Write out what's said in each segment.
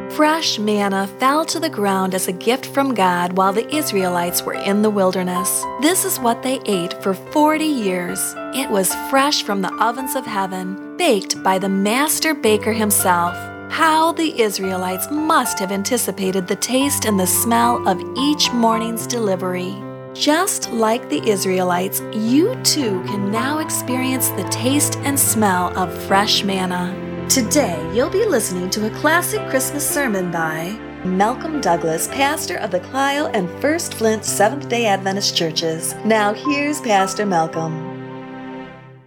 Fresh manna fell to the ground as a gift from God while the Israelites were in the wilderness. This is what they ate for 40 years. It was fresh from the ovens of heaven, baked by the master baker himself. How the Israelites must have anticipated the taste and the smell of each morning's delivery. Just like the Israelites, you too can now experience the taste and smell of fresh manna. Today, you'll be listening to a classic Christmas sermon by Malcolm Douglas, pastor of the Clio and First Flint Seventh-day Adventist Churches. Now here's Pastor Malcolm.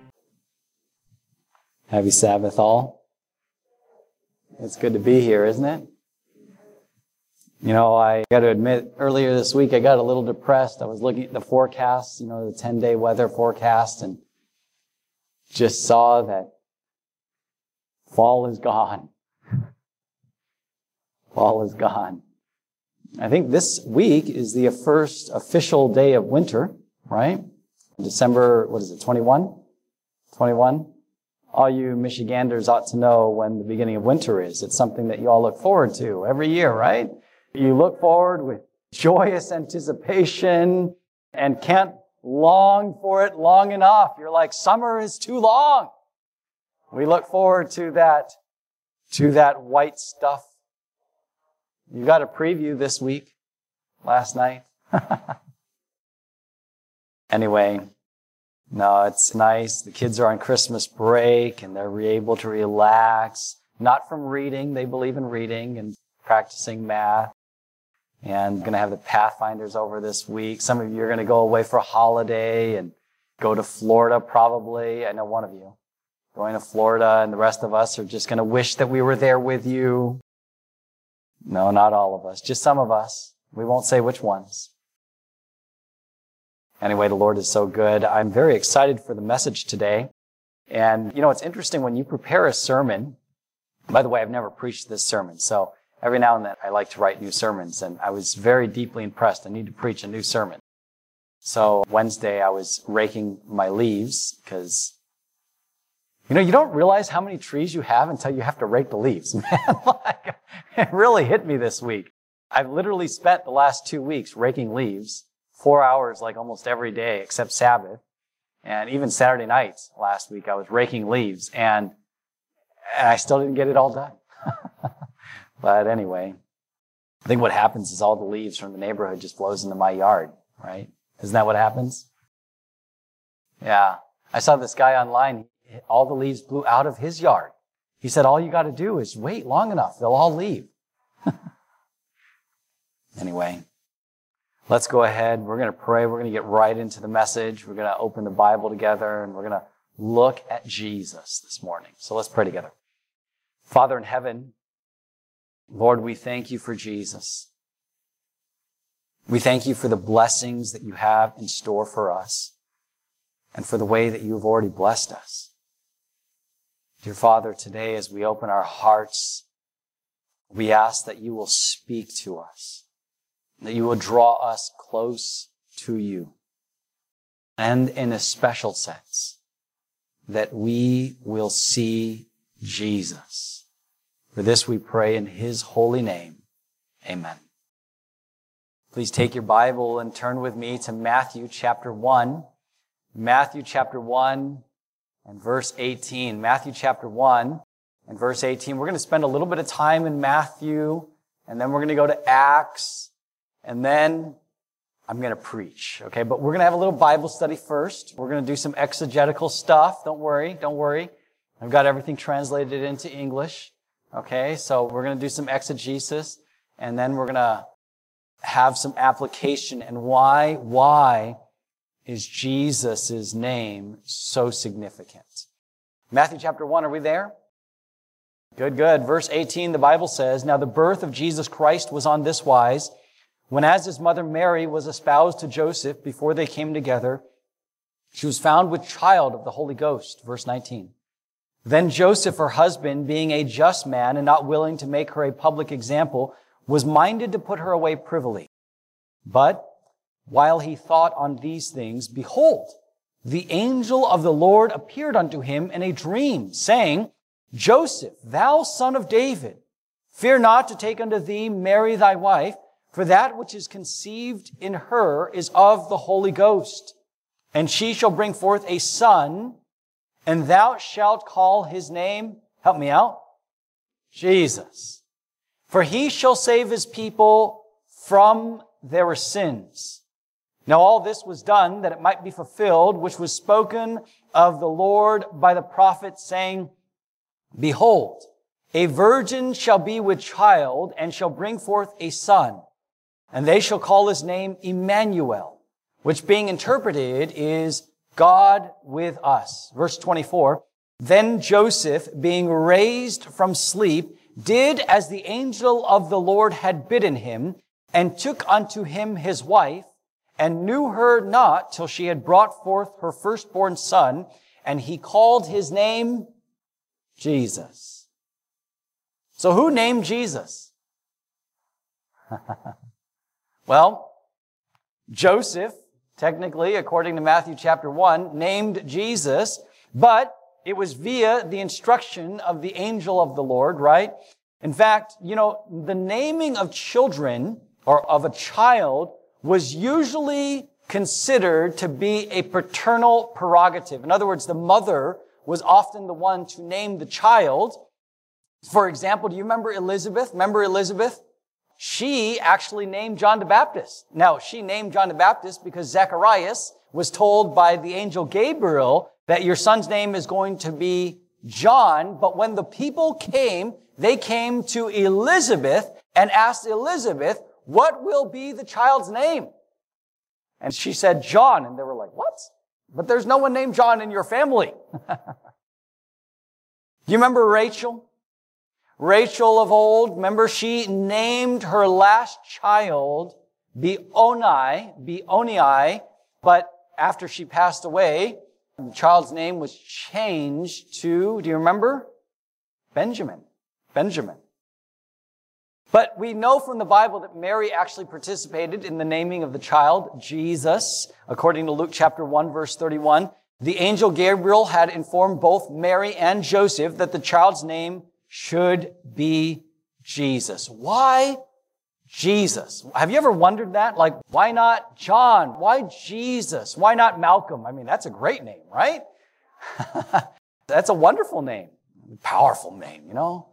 Happy Sabbath all. It's good to be here, isn't it? You know, I got to admit, earlier this week I got a little depressed. I was looking at the forecast, the 10-day weather forecast, and just saw that fall is gone. Fall is gone. I think this week is the first official day of winter, right? December, 21? 21? All you Michiganders ought to know when the beginning of winter is. It's something that you all look forward to every year, right? You look forward with joyous anticipation and can't long for it long enough. You're like, summer is too long. We look forward to that white stuff. You got a preview this week, last night. Anyway, no, it's nice. The kids are on Christmas break and they're able to relax. Not from reading. They believe in reading and practicing math. And going to have the Pathfinders over this week. Some of you are going to go away for a holiday and go to Florida probably. I know one of you going to Florida, and the rest of us are just going to wish that we were there with you. No, not all of us. Just some of us. We won't say which ones. Anyway, the Lord is so good. I'm very excited for the message today. And, it's interesting when you prepare a sermon. By the way, I've never preached this sermon, so every now and then I like to write new sermons, and I was very deeply impressed. I need to preach a new sermon. So Wednesday I was raking my leaves because, you don't realize how many trees you have until you have to rake the leaves. Man, it really hit me this week. I've literally spent the last 2 weeks raking leaves, 4 hours like almost every day except Sabbath. And even Saturday nights last week I was raking leaves, and I still didn't get it all done. But anyway, I think what happens is all the leaves from the neighborhood just flows into my yard, right? Isn't that what happens? Yeah. I saw this guy online. All the leaves blew out of his yard. He said, all you got to do is wait long enough. They'll all leave. Anyway, let's go ahead. We're going to pray. We're going to get right into the message. We're going to open the Bible together, and we're going to look at Jesus this morning. So let's pray together. Father in heaven, Lord, we thank you for Jesus. We thank you for the blessings that you have in store for us and for the way that you have already blessed us. Dear Father, today as we open our hearts, we ask that you will speak to us, that you will draw us close to you, and in a special sense, that we will see Jesus. For this we pray in his holy name. Amen. Please take your Bible and turn with me to Matthew chapter 1. Matthew chapter 1 and verse 18. Matthew chapter 1 and verse 18. We're going to spend a little bit of time in Matthew, and then we're going to go to Acts, and then I'm going to preach. Okay, but we're going to have a little Bible study first. We're going to do some exegetical stuff. Don't worry. I've got everything translated into English. Okay, so we're going to do some exegesis, and then we're going to have some application. And why is Jesus' name so significant? Matthew chapter 1, are we there? Good. Verse 18, the Bible says, "Now the birth of Jesus Christ was on this wise, when as his mother Mary was espoused to Joseph, before they came together, she was found with child of the Holy Ghost." Verse 19. "Then Joseph, her husband, being a just man and not willing to make her a public example, was minded to put her away privily. But while he thought on these things, behold, the angel of the Lord appeared unto him in a dream, saying, Joseph, thou son of David, Fear not to take unto thee Mary thy wife, for that which is conceived in her is of the Holy Ghost. And she shall bring forth a son, and thou shalt call his name," help me out, "Jesus. For he shall save his people from their sins." Now all this was done that it might be fulfilled, which was spoken of the Lord by the prophet, saying, "Behold, a virgin shall be with child, and shall bring forth a son, and they shall call his name Emmanuel," which being interpreted is God with us. Verse 24, "Then Joseph, being raised from sleep, did as the angel of the Lord had bidden him, and took unto him his wife, and knew her not till she had brought forth her firstborn son, and he called his name Jesus." So who named Jesus? Well, Joseph, technically, according to Matthew chapter 1, named Jesus, but it was via the instruction of the angel of the Lord, right? In fact, the naming of children, or of a child, was usually considered to be a paternal prerogative. In other words, the mother was often the one to name the child. For example, do you remember Elizabeth? Remember Elizabeth? She actually named John the Baptist. Now, she named John the Baptist because Zacharias was told by the angel Gabriel that your son's name is going to be John. But when the people came, they came to Elizabeth and asked Elizabeth, "What will be the child's name?" And she said, "John." And they were like, "What? But there's no one named John in your family." You remember Rachel? Rachel of old, remember, she named her last child Benoni, but after she passed away, the child's name was changed to, do you remember? Benjamin. But we know from the Bible that Mary actually participated in the naming of the child, Jesus. According to Luke chapter 1, verse 31, the angel Gabriel had informed both Mary and Joseph that the child's name should be Jesus. Why Jesus? Have you ever wondered that? Like, why not John? Why Jesus? Why not Malcolm? I mean, that's a great name, right? That's a wonderful name. Powerful name,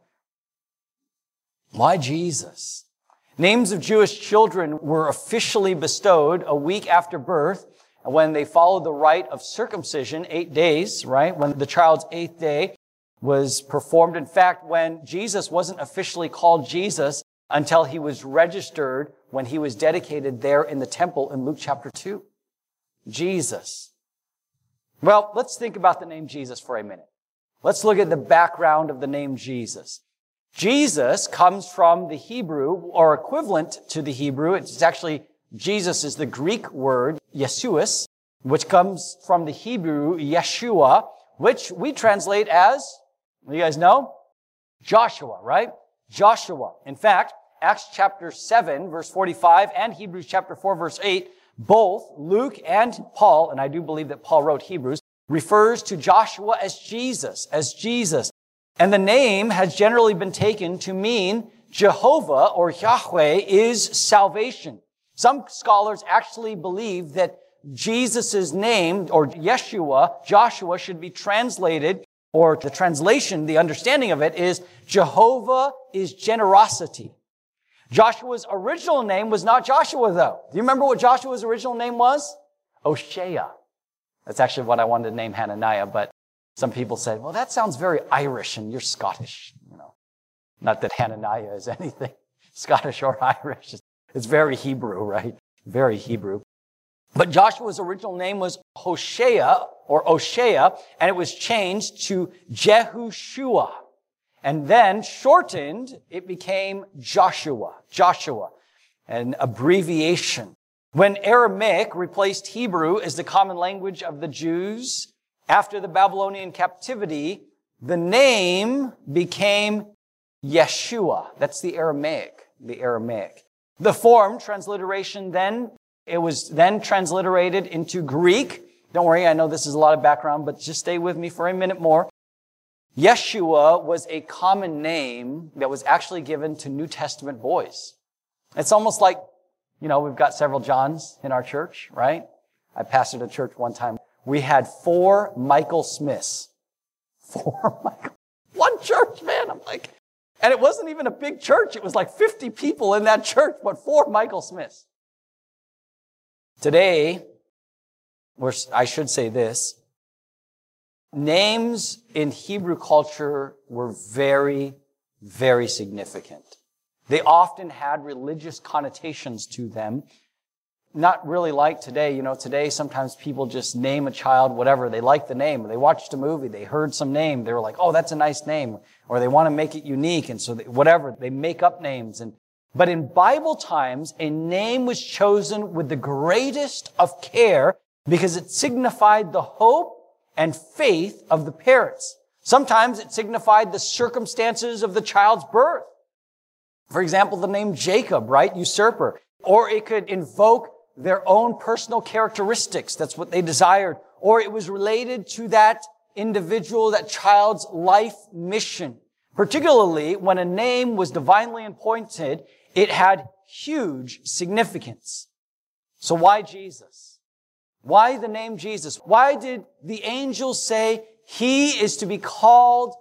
Why Jesus? Names of Jewish children were officially bestowed a week after birth when they followed the rite of circumcision, 8 days, right? When the child's 8th day was performed. In fact, when Jesus wasn't officially called Jesus until he was registered when he was dedicated there in the temple in Luke chapter 2. Jesus. Well, let's think about the name Jesus for a minute. Let's look at the background of the name Jesus. Jesus comes from the Hebrew, or equivalent to the Hebrew. It's actually, Jesus is the Greek word, Yesuas, which comes from the Hebrew, Yeshua, which we translate as, you guys know? Joshua, right? Joshua. In fact, Acts chapter 7, verse 45, and Hebrews chapter 4, verse 8, both Luke and Paul, and I do believe that Paul wrote Hebrews, refers to Joshua as Jesus. And the name has generally been taken to mean Jehovah or Yahweh is salvation. Some scholars actually believe that Jesus' name, or Yeshua, Joshua, should be translated, or the translation, the understanding of it is Jehovah is generosity. Joshua's original name was not Joshua, though. Do you remember what Joshua's original name was? Oshea. That's actually what I wanted to name Hananiah, but some people said, well, that sounds very Irish and you're Scottish. Not that Hananiah is anything Scottish or Irish. It's very Hebrew, right? Very Hebrew. But Joshua's original name was Hoshea, or Oshea, and it was changed to Jehoshua. And then, shortened, it became Joshua, an abbreviation. When Aramaic replaced Hebrew as the common language of the Jews, after the Babylonian captivity, the name became Yeshua. That's the Aramaic. The form, transliteration then, it was then transliterated into Greek. Don't worry, I know this is a lot of background, but just stay with me for a minute more. Yeshua was a common name that was actually given to New Testament boys. It's almost like, we've got several Johns in our church, right? I pastored a church one time. We had 4 Michael Smiths. 4 Michael. One church, man. I'm like, and it wasn't even a big church. It was like 50 people in that church, but 4 Michael Smiths. Today, I should say this, names in Hebrew culture were very, very significant. They often had religious connotations to them. Not really like today. Today sometimes people just name a child whatever. They like the name. They watched a movie. They heard some name. They were like, oh, that's a nice name. Or they want to make it unique. And so they make up names. But in Bible times, a name was chosen with the greatest of care because it signified the hope and faith of the parents. Sometimes it signified the circumstances of the child's birth. For example, the name Jacob, right? Usurper. Or it could invoke their own personal characteristics. That's what they desired. Or it was related to that individual, that child's life mission. Particularly when a name was divinely appointed, it had huge significance. So why Jesus? Why the name Jesus? Why did the angels say he is to be called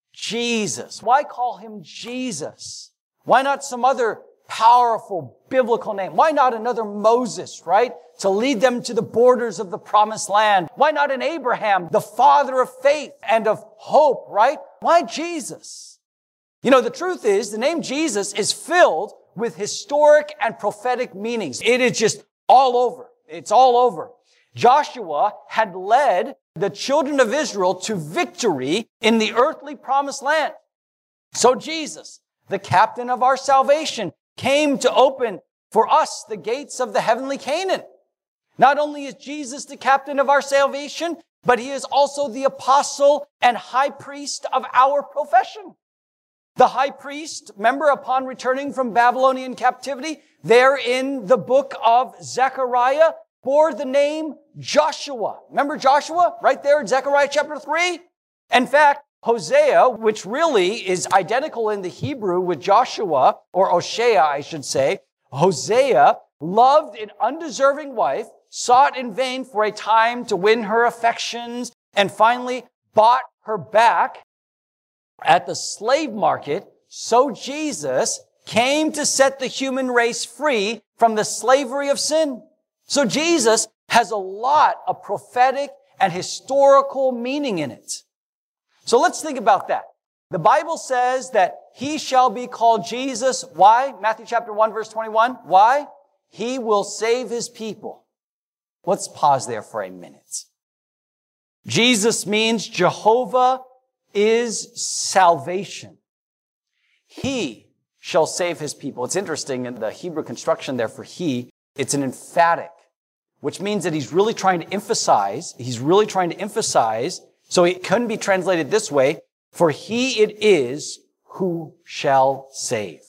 Jesus? Why call him Jesus? Why not some other powerful biblical name? Why not another Moses, right? To lead them to the borders of the promised land. Why not an Abraham, the father of faith and of hope, right? Why Jesus? The truth is the name Jesus is filled with historic and prophetic meanings. It is just all over. It's all over. Joshua had led the children of Israel to victory in the earthly promised land. So Jesus, the captain of our salvation, came to open for us the gates of the heavenly Canaan. Not only is Jesus the captain of our salvation, but he is also the apostle and high priest of our profession. The high priest, remember, upon returning from Babylonian captivity, there in the book of Zechariah, bore the name Joshua. Remember Joshua? Right there in Zechariah chapter 3? In fact, Hosea, which really is identical in the Hebrew with Joshua, or Hosea, I should say. Hosea loved an undeserving wife, sought in vain for a time to win her affections, and finally bought her back at the slave market. So Jesus came to set the human race free from the slavery of sin. So Jesus has a lot of prophetic and historical meaning in it. So let's think about that. The Bible says that he shall be called Jesus. Why? Matthew chapter 1, verse 21. Why? He will save his people. Let's pause there for a minute. Jesus means Jehovah is salvation. He shall save his people. It's interesting in the Hebrew construction there for he, it's an emphatic, which means that he's really trying to emphasize, so it couldn't be translated this way, for he it is who shall save.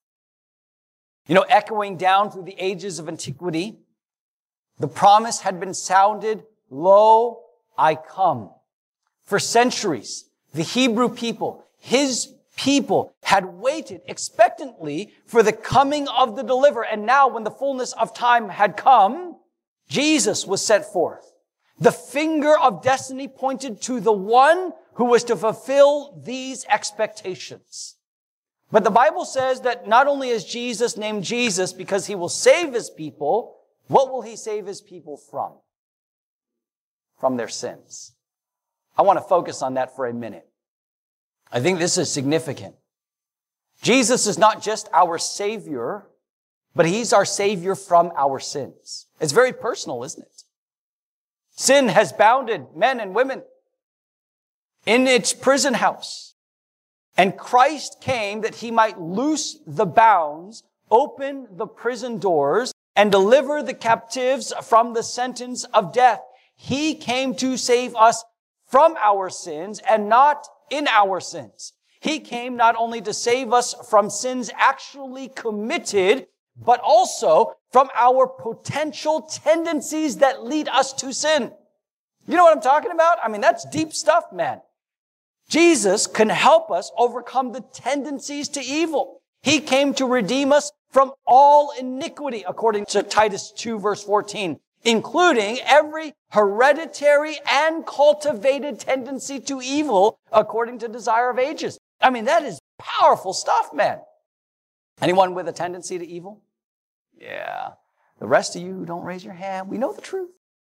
Echoing down through the ages of antiquity, the promise had been sounded, lo, I come. For centuries, the Hebrew people, his people, had waited expectantly for the coming of the deliverer. And now when the fullness of time had come, Jesus was set forth. The finger of destiny pointed to the one who was to fulfill these expectations. But the Bible says that not only is Jesus named Jesus because he will save his people, what will he save his people from? From their sins. I want to focus on that for a minute. I think this is significant. Jesus is not just our Savior, but he's our Savior from our sins. It's very personal, isn't it? Sin has bounded men and women in its prison house. And Christ came that he might loose the bounds, open the prison doors, and deliver the captives from the sentence of death. He came to save us from our sins and not in our sins. He came not only to save us from sins actually committed, but also from our potential tendencies that lead us to sin. You know what I'm talking about? I mean, that's deep stuff, man. Jesus can help us overcome the tendencies to evil. He came to redeem us from all iniquity, according to Titus 2, verse 14, including every hereditary and cultivated tendency to evil, according to Desire of Ages. I mean, that is powerful stuff, man. Anyone with a tendency to evil? Yeah. The rest of you, don't raise your hand. We know the truth.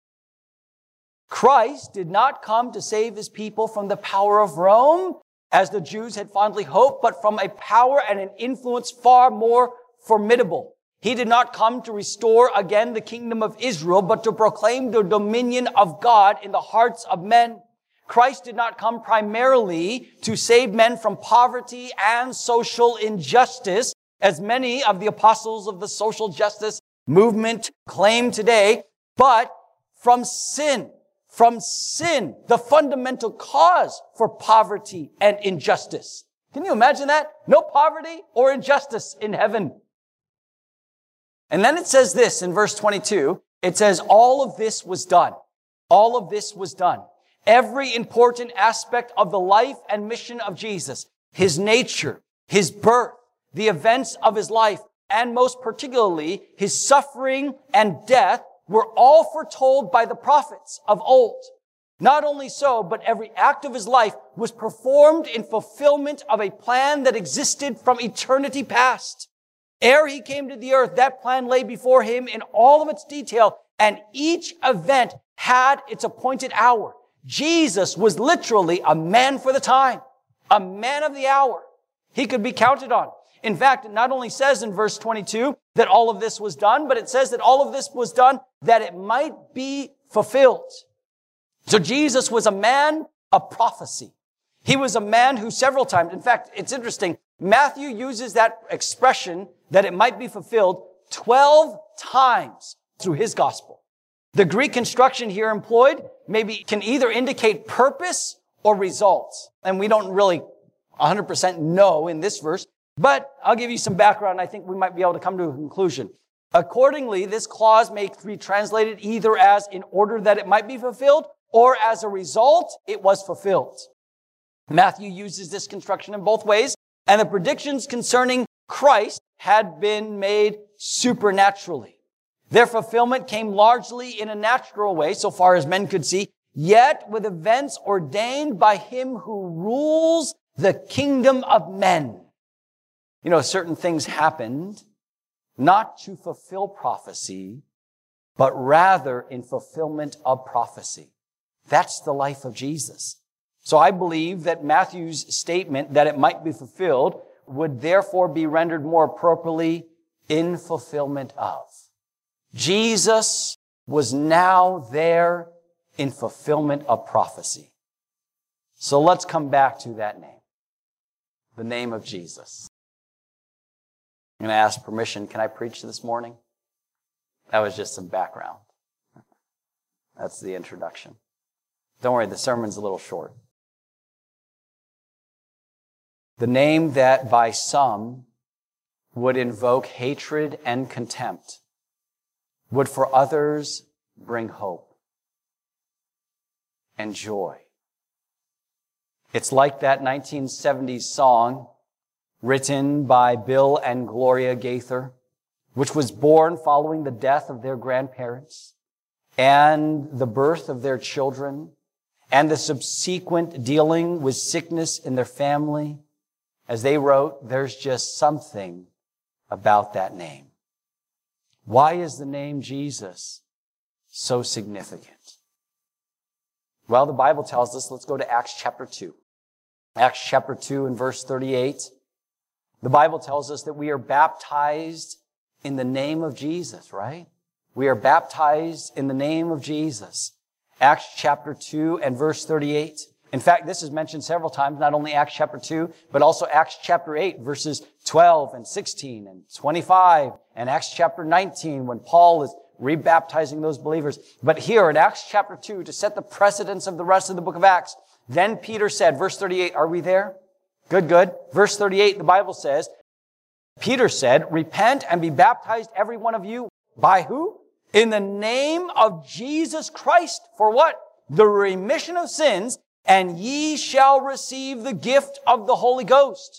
Christ did not come to save his people from the power of Rome, as the Jews had fondly hoped, but from a power and an influence far more formidable. He did not come to restore again the kingdom of Israel, but to proclaim the dominion of God in the hearts of men. Christ did not come primarily to save men from poverty and social injustice, as many of the apostles of the social justice movement claim today, but from sin. From sin, the fundamental cause for poverty and injustice. Can you imagine that? No poverty or injustice in heaven. And then it says this in verse 22. It says, all of this was done. All of this was done. Every important aspect of the life and mission of Jesus, his nature, his birth, the events of his life, and most particularly his suffering and death, were all foretold by the prophets of old. Not only so, but every act of his life was performed in fulfillment of a plan that existed from eternity past. Ere he came to the earth, that plan lay before him in all of its detail, and each event had its appointed hour. Jesus was literally a man for the time, a man of the hour. He could be counted on. In fact, it not only says in verse 22 that all of this was done, but it says that all of this was done that it might be fulfilled. So Jesus was a man of prophecy. He was a man who several times, in fact, it's interesting, Matthew uses that expression that it might be fulfilled 12 times through his gospel. The Greek construction here employed maybe can either indicate purpose or results. And we don't really 100% know in this verse, but I'll give you some background. I think we might be able to come to a conclusion. Accordingly, this clause may be translated either as in order that it might be fulfilled or as a result, it was fulfilled. Matthew uses this construction in both ways, and the predictions concerning Christ had been made supernaturally. Their fulfillment came largely in a natural way, so far as men could see, yet with events ordained by him who rules the kingdom of men. You know, certain things happened not to fulfill prophecy, but rather in fulfillment of prophecy. That's the life of Jesus. So I believe that Matthew's statement that it might be fulfilled would therefore be rendered more appropriately in fulfillment of. Jesus was now there in fulfillment of prophecy. So let's come back to that name, the name of Jesus. I'm going to ask permission. Can I preach this morning? That was just some background. That's the introduction. Don't worry, the sermon's a little short. The name that by some would invoke hatred and contempt would for others bring hope and joy. It's like that 1970s song written by Bill and Gloria Gaither, which was born following the death of their grandparents and the birth of their children and the subsequent dealing with sickness in their family. As they wrote, there's just something about that name. Why is the name Jesus so significant? Well, the Bible tells us, let's go to Acts chapter 2. Acts chapter 2 and verse 38. The Bible tells us that we are baptized in the name of Jesus, right? We are baptized in the name of Jesus. Acts chapter 2 and verse 38. In fact, this is mentioned several times, not only Acts chapter 2, but also Acts chapter 8, verses 12 and 16 and 25, and Acts chapter 19 when Paul is rebaptizing those believers. But here in Acts chapter 2, to set the precedence of the rest of the book of Acts, then Peter said, verse 38, are we there? Good. Verse 38, the Bible says, Peter said, repent and be baptized every one of you. By who? In the name of Jesus Christ. For what? The remission of sins, and ye shall receive the gift of the Holy Ghost.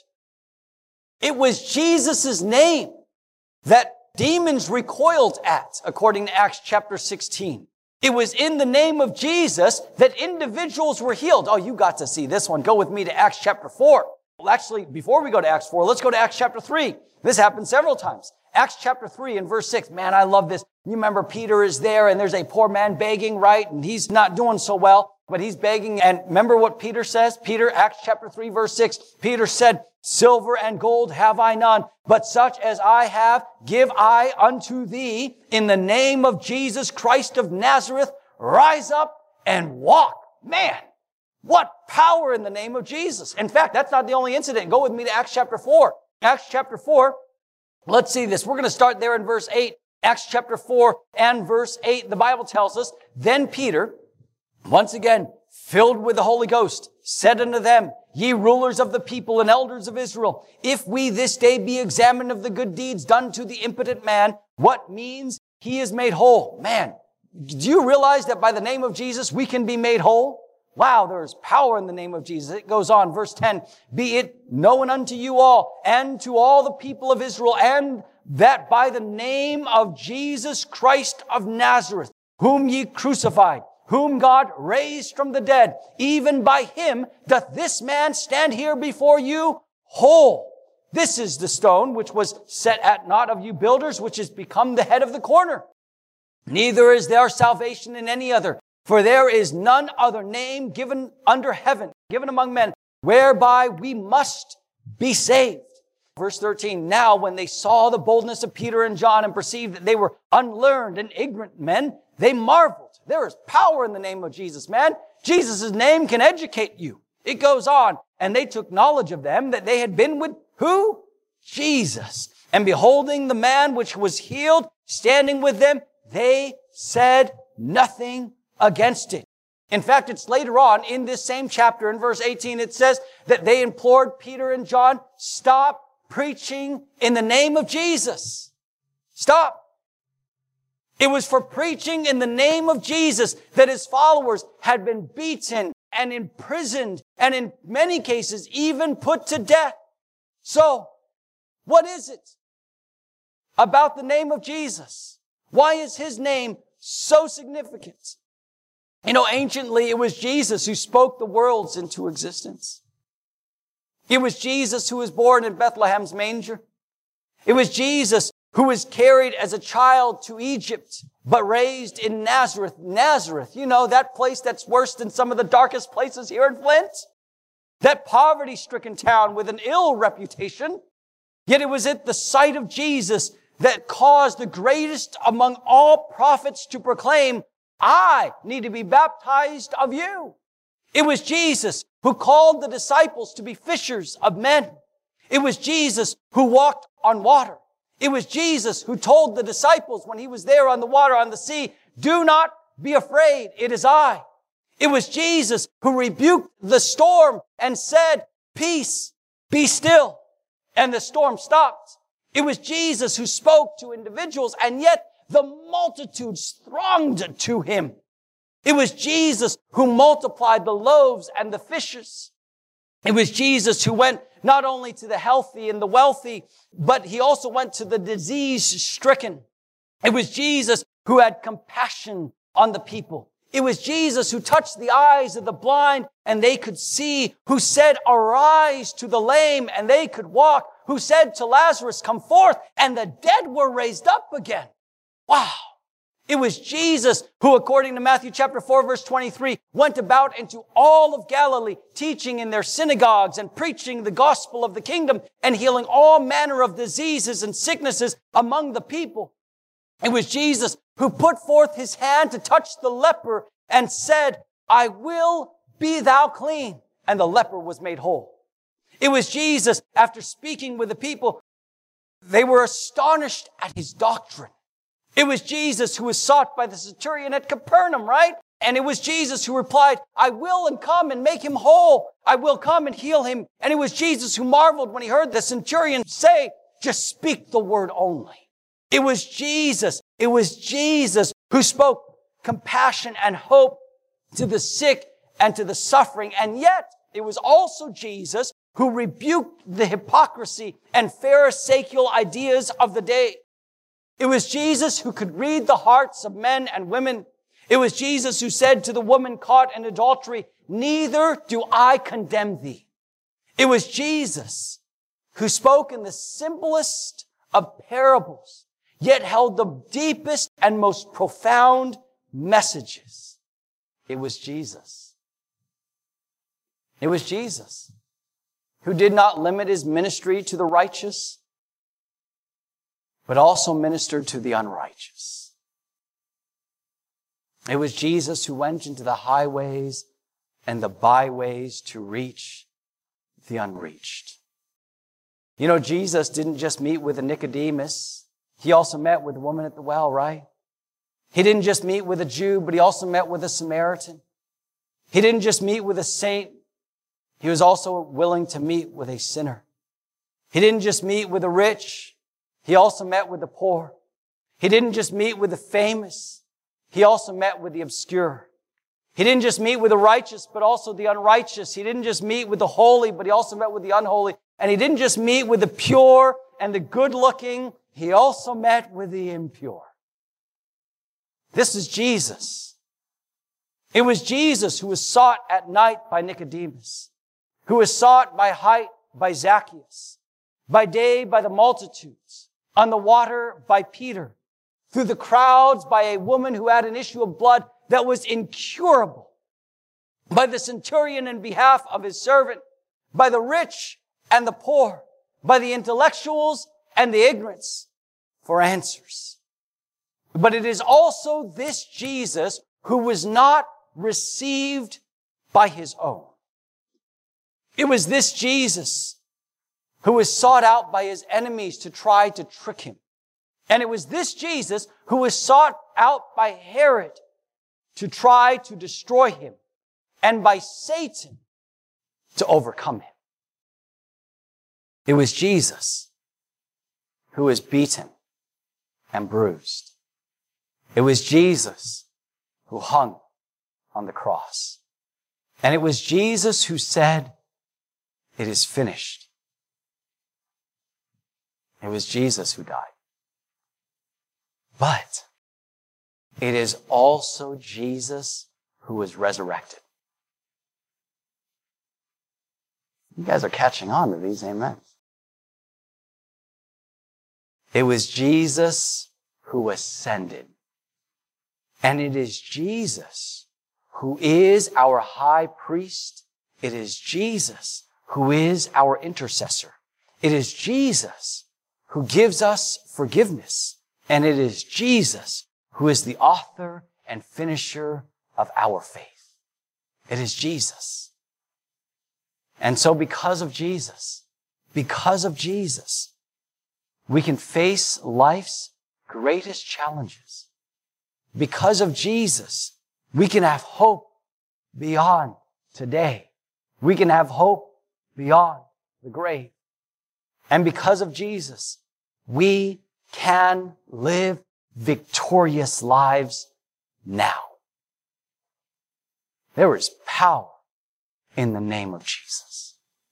It was Jesus' name that demons recoiled at, according to Acts chapter 16. It was in the name of Jesus that individuals were healed. Oh, you got to see this one. Go with me to Acts chapter 4. Well, actually, before we go to Acts 4, let's go to Acts chapter 3. This happened several times. Acts chapter 3 and verse 6. Man, I love this. You remember Peter is there and there's a poor man begging, right? And he's not doing so well, but he's begging. And remember what Peter says? Peter, Acts chapter 3, verse 6. Peter said, silver and gold have I none, but such as I have give I unto thee. In the name of Jesus Christ of Nazareth, rise up and walk. Man, what power in the name of Jesus. In fact, that's not the only incident. Go with me to Acts chapter 4. Acts chapter 4. Let's see this. We're going to start there in verse 8. Acts chapter 4 and verse 8. The Bible tells us, then Peter, once again, filled with the Holy Ghost, said unto them, ye rulers of the people and elders of Israel, if we this day be examined of the good deeds done to the impotent man, what means he is made whole? Man, do you realize that by the name of Jesus, we can be made whole? Wow, there is power in the name of Jesus. It goes on, verse 10, be it known unto you all and to all the people of Israel, and that by the name of Jesus Christ of Nazareth, whom ye crucified, whom God raised from the dead, even by him doth this man stand here before you whole. This is the stone which was set at naught of you builders, which is become the head of the corner. Neither is there salvation in any other, for there is none other name given under heaven, given among men, whereby we must be saved. Verse 13, now when they saw the boldness of Peter and John and perceived that they were unlearned and ignorant men, they marveled. There is power in the name of Jesus, man. Jesus' name can educate you. It goes on, and they took knowledge of them that they had been with who? Jesus. And beholding the man which was healed, standing with them, they said nothing against it. In fact, it's later on in this same chapter, in verse 18, it says that they implored Peter and John, stop preaching in the name of Jesus. Stop. It was for preaching in the name of Jesus that his followers had been beaten and imprisoned and in many cases even put to death. So, what is it about the name of Jesus? Why is his name so significant? You know, anciently it was Jesus who spoke the worlds into existence. It was Jesus who was born in Bethlehem's manger. It was Jesus who was carried as a child to Egypt, but raised in Nazareth. Nazareth, you know, that place that's worse than some of the darkest places here in Flint. That poverty-stricken town with an ill reputation. Yet it was at the sight of Jesus that caused the greatest among all prophets to proclaim, I need to be baptized of you. It was Jesus who called the disciples to be fishers of men. It was Jesus who walked on water. It was Jesus who told the disciples when he was there on the water, on the sea, do not be afraid, it is I. It was Jesus who rebuked the storm and said, peace, be still. And the storm stopped. It was Jesus who spoke to individuals, and yet the multitudes thronged to him. It was Jesus who multiplied the loaves and the fishes. It was Jesus who went not only to the healthy and the wealthy, but he also went to the disease-stricken. It was Jesus who had compassion on the people. It was Jesus who touched the eyes of the blind and they could see, who said, arise to the lame and they could walk, who said to Lazarus, come forth, and the dead were raised up again. Wow. It was Jesus who, according to Matthew chapter 4, verse 23, went about into all of Galilee, teaching in their synagogues and preaching the gospel of the kingdom and healing all manner of diseases and sicknesses among the people. It was Jesus who put forth his hand to touch the leper and said, I will be thou clean. And the leper was made whole. It was Jesus, after speaking with the people, they were astonished at his doctrine. It was Jesus who was sought by the centurion at Capernaum, right? And it was Jesus who replied, I will and come and make him whole. I will come and heal him. And it was Jesus who marveled when he heard the centurion say, just speak the word only. It was Jesus. It was Jesus who spoke compassion and hope to the sick and to the suffering. And yet, it was also Jesus who rebuked the hypocrisy and pharisaical ideas of the day. It was Jesus who could read the hearts of men and women. It was Jesus who said to the woman caught in adultery, "Neither do I condemn thee." It was Jesus who spoke in the simplest of parables, yet held the deepest and most profound messages. It was Jesus. It was Jesus who did not limit his ministry to the righteous, but also ministered to the unrighteous. It was Jesus who went into the highways and the byways to reach the unreached. You know, Jesus didn't just meet with a Nicodemus. He also met with the woman at the well, right? He didn't just meet with a Jew, but he also met with a Samaritan. He didn't just meet with a saint. He was also willing to meet with a sinner. He didn't just meet with the rich. He also met with the poor. He didn't just meet with the famous. He also met with the obscure. He didn't just meet with the righteous, but also the unrighteous. He didn't just meet with the holy, but he also met with the unholy. And he didn't just meet with the pure and the good-looking. He also met with the impure. This is Jesus. It was Jesus who was sought at night by Nicodemus, who was sought by Zacchaeus, by day by the multitudes, on the water by Peter, through the crowds by a woman who had an issue of blood that was incurable, by the centurion in behalf of his servant, by the rich and the poor, by the intellectuals and the ignorance for answers. But it is also this Jesus who was not received by his own. It was this Jesus who was sought out by his enemies to try to trick him. And it was this Jesus who was sought out by Herod to try to destroy him, and by Satan to overcome him. It was Jesus who was beaten and bruised. It was Jesus who hung on the cross. And it was Jesus who said, "It is finished." It was Jesus who died. But it is also Jesus who was resurrected. You guys are catching on to these amens. It was Jesus who ascended. And it is Jesus who is our high priest. It is Jesus who is our intercessor. It is Jesus who gives us forgiveness. And it is Jesus who is the author and finisher of our faith. It is Jesus. And so because of Jesus, we can face life's greatest challenges. Because of Jesus, we can have hope beyond today. We can have hope beyond the grave. And because of Jesus, we can live victorious lives now. There is power in the name of Jesus.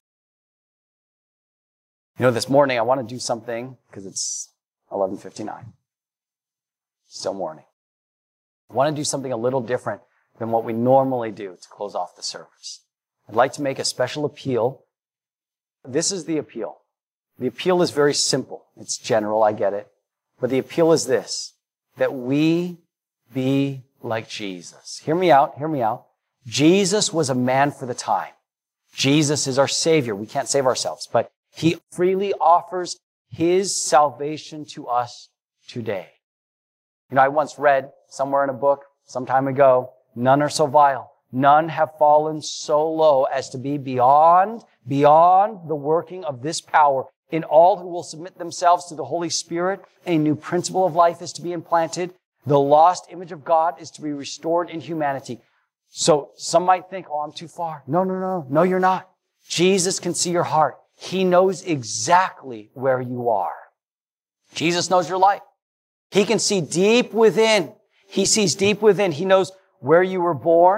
You know, this morning I want to do something, because it's 11:59. Still morning. I want to do something a little different than what we normally do to close off the service. I'd like to make a special appeal. This is the appeal. The appeal is very simple. It's general, I get it. But the appeal is this, that we be like Jesus. Hear me out. Jesus was a man for the time. Jesus is our Savior. We can't save ourselves, but He freely offers His salvation to us today. You know, I once read somewhere in a book some time ago, none are so vile. None have fallen so low as to be beyond the working of this power. In all who will submit themselves to the Holy Spirit, a new principle of life is to be implanted. The lost image of God is to be restored in humanity. So some might think, oh, I'm too far. No, you're not. Jesus can see your heart. He knows exactly where you are. Jesus knows your life. He can see deep within. He sees deep within. He knows where you were born,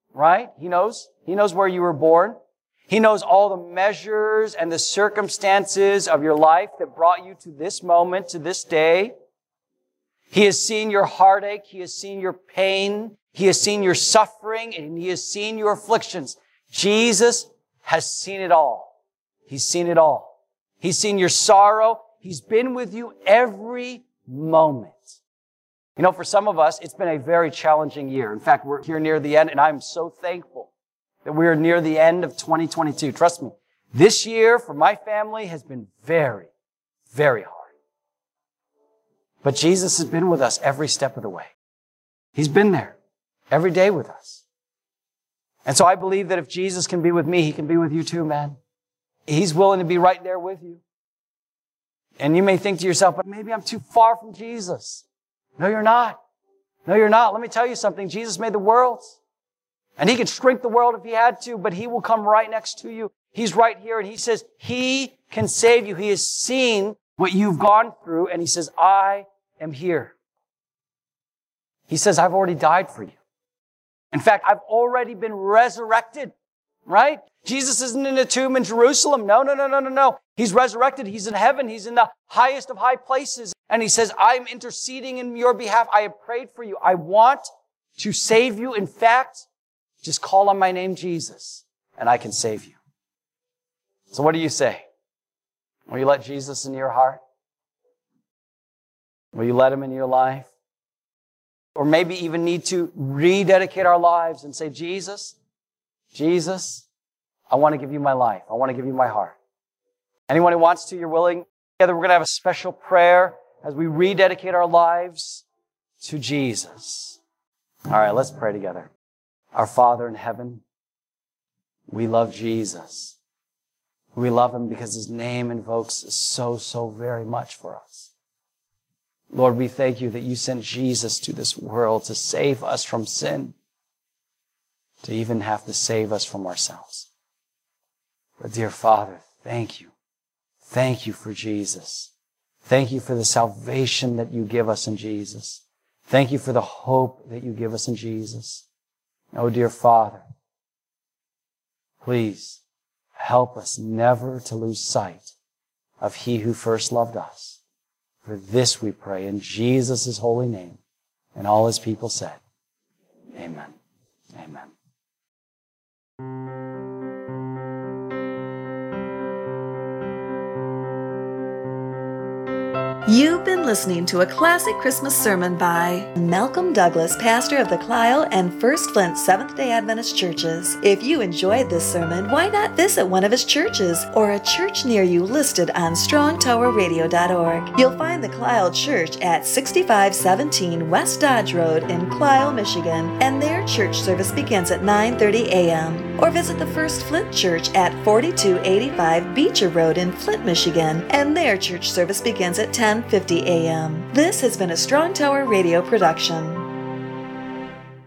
right? He knows. He knows where you were born. He knows all the measures and the circumstances of your life that brought you to this moment, to this day. He has seen your heartache. He has seen your pain. He has seen your suffering, and He has seen your afflictions. Jesus has seen it all. He's seen it all. He's seen your sorrow. He's been with you every moment. You know, for some of us, it's been a very challenging year. In fact, we're here near the end, and I'm so thankful that we are near the end of 2022. Trust me, this year for my family has been very, very hard. But Jesus has been with us every step of the way. He's been there every day with us. And so I believe that if Jesus can be with me, He can be with you too, man. He's willing to be right there with you. And you may think to yourself, but maybe I'm too far from Jesus. No, you're not. No, you're not. Let me tell you something. Jesus made the worlds. And He could shrink the world if He had to, but He will come right next to you. He's right here, and He says He can save you. He has seen what you've gone through, and He says, I am here. He says, I've already died for you. In fact, I've already been resurrected, right? Jesus isn't in a tomb in Jerusalem. No. He's resurrected. He's in heaven. He's in the highest of high places. And He says, I'm interceding in your behalf. I have prayed for you. I want to save you. In fact, just call on my name, Jesus, and I can save you. So what do you say? Will you let Jesus into your heart? Will you let Him into your life? Or maybe even need to rededicate our lives and say, Jesus, I want to give you my life. I want to give you my heart. Anyone who wants to, you're willing. Together, we're going to have a special prayer as we rededicate our lives to Jesus. All right, let's pray together. Our Father in heaven, we love Jesus. We love Him because His name invokes so very much for us. Lord, we thank you that you sent Jesus to this world to save us from sin, to even have to save us from ourselves. But dear Father, thank you. Thank you for Jesus. Thank you for the salvation that you give us in Jesus. Thank you for the hope that you give us in Jesus. Oh, dear Father, please help us never to lose sight of He who first loved us. For this we pray in Jesus' holy name. And all His people said, Amen. Amen. You've been listening to a classic Christmas sermon by Malcolm Douglas, pastor of the Clio and First Flint Seventh-day Adventist churches. If you enjoyed this sermon, why not visit one of his churches or a church near you listed on strongtowerradio.org. You'll find the Clio Church at 6517 West Dodge Road in Clio, Michigan, and their church service begins at 9:30 a.m. Or visit the First Flint Church at 4285 Beecher Road in Flint, Michigan, and their church service begins at 10:50 a.m. This has been a Strong Tower Radio production.